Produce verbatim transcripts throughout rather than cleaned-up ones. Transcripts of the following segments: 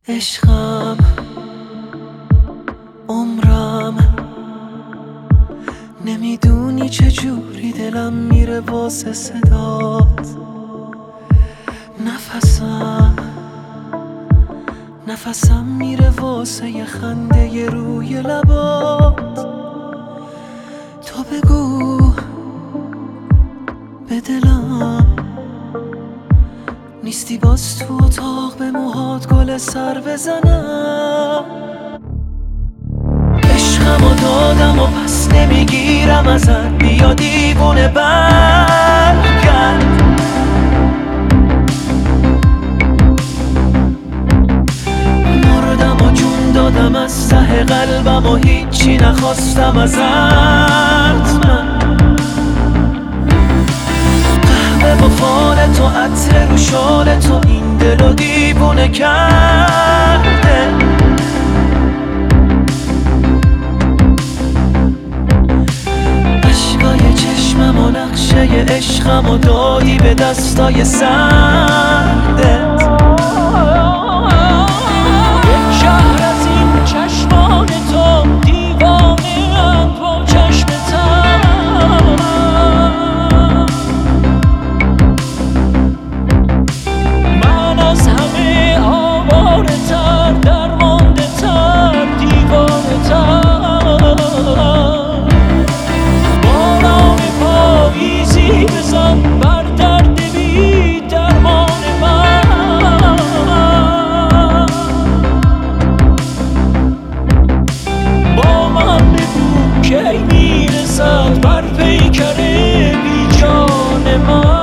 عشقم، عمرم، نمیدونی چجوری دلم میره واسه صدات. نفسم نفسم میره واسه یه خنده ی روی لبات. تو بگو به دلم نیستی باز تو اتاق به موهات گل سر بزنم. عشقمو دادم و پس نمیگیرم ازت، بیا دیوونه برگرد. مردم و جون دادم از ته قلبم و هیچی نخواستم ازت من. قهوه و فال تو، عطر رو شال تو، این دلو دیوونه کرده. اشکای چشمم و نقشه عشقم و دادی به دستای سردت. شهر از این چشمان تو، دیوانه ام با چشمتم. من از همه آواره تر، درمانده تر، دیوانه تر. باران پاییزی بزن بر درد بی درمان من. با من بگو کی میرسد بر پیکر بی جان من.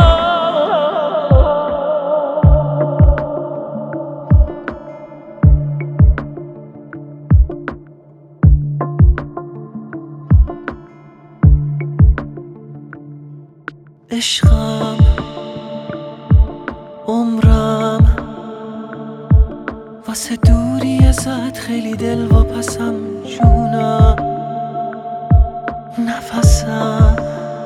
عشقم، عمرم، واسه دوری ازت خیلی دل واپسم جونم. نفسم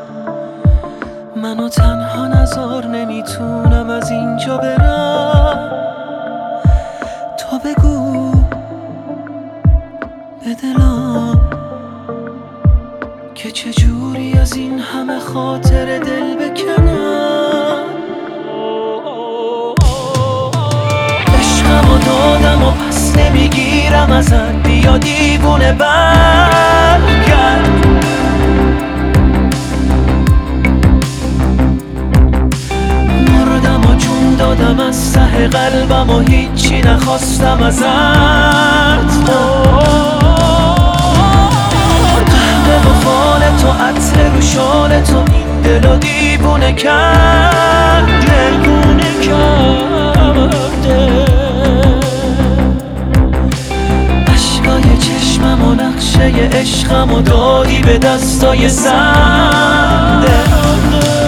منو تنها نذار، نمیتونم از اینجا برم. تو بگو به دلم که چجوری از این همه خاطر دل بکنم. عشقمو دادم و پس نمیگیرم ازت، بیا دیوونه برگرد. مردم و جون دادم از ته قلبم و هیچی نخواستم ازت قهوه و فال تو، عطر رو شال تو، این دلو دیوونه کرده. دیوونه کرده. اشکای چشمم و نقشه عشقم و دادی به دستای سردت.